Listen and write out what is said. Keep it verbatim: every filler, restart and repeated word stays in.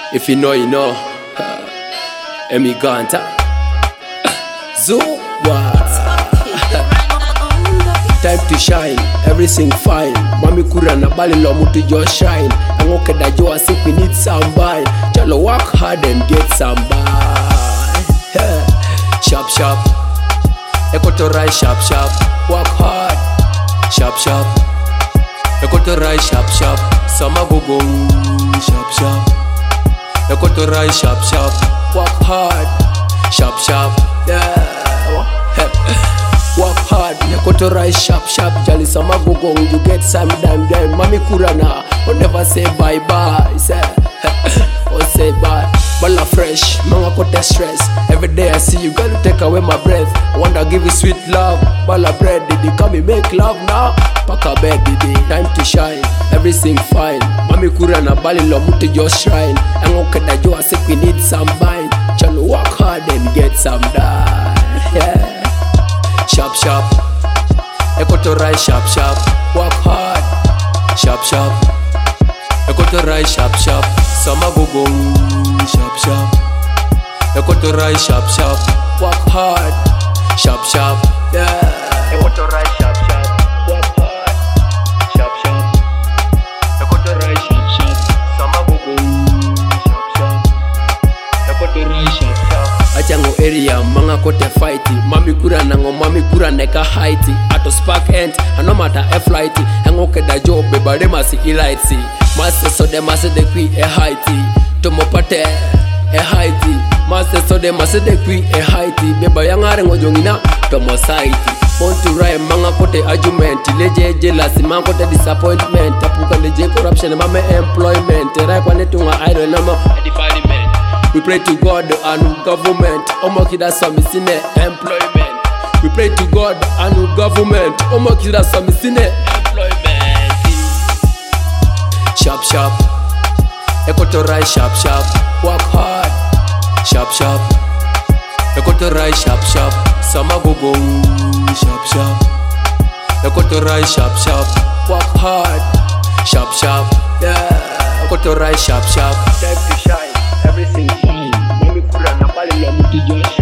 If you know, you know. Emi Ganta Zuwa. Time to shine, everything fine. Mami kura na bali lo mutu just shine. Angoke da jo I think we need some buy. Chalo work hard and get some buy. Sharp sharp Ekotorai sharp sharp. Work hard. Sharp sharp Ekotorai sharp sharp. Sama gogong sharp sharp Ekotorai sharp sharp. Work hard. Sharp sharp. Yeah. Work hard. Ekotorai sharp sharp. Jali sama gogong. You get some damn damn. Mami kurana. Or never say bye bye. Say or say bye. Bala fresh. Manga kote stress. Every day I see you, gotta take away my breath. I wanna give you sweet love. Bala bread, did you come and make love now? Paka bed, did it? Time to shine, everything fine. Mami kura na bali lo mutu just shrine. Angoke da jo I think we need some bind. Chalo work hard and get some done. Yeah. Sharp sharp Ekotorai sharp sharp. Work hard. Sharp sharp Ekotorai sharp sharp. Sama gogong sharp sharp Ekotorai sharp sharp. Work hard. Sharp sharp. Yeah. Ekotorai sharp sharp. Work hard. Sharp sharp Ekotorai sharp sharp. Sama gogong sharp sharp Ekotorai sharp sharp. Achango area manga kote fighti. Mami kura nango mami kura neka haiti. Ato spark end ano mata e flighti. Angoke da job beba de masi ilaiti. Mase so de mase de kui e haiti. Tomo pate e haiti. Master so de master de kui e haiti. Beba yangare ngojongina tomo saiti. Want to rhyme manga kote argument. Leje jealousy manga kote disappointment. Tapuka leje corruption mame employment. Rai kwa netunga idol nama defilement. We pray to God and government. Omo kida samisine employment. We pray to God and government. Omo kida samisine employment. Sharp sharp Ekotorai sharp sharp. Work hard. Sharp sharp Ekotorai sharp sharp. Sama gogong sharp sharp Ekotorai sharp sharp. Work hard. Sharp sharp. Yeah. Ekotorai sharp sharp. Time to shine, everything fine. Mami kura na bali lo mutu just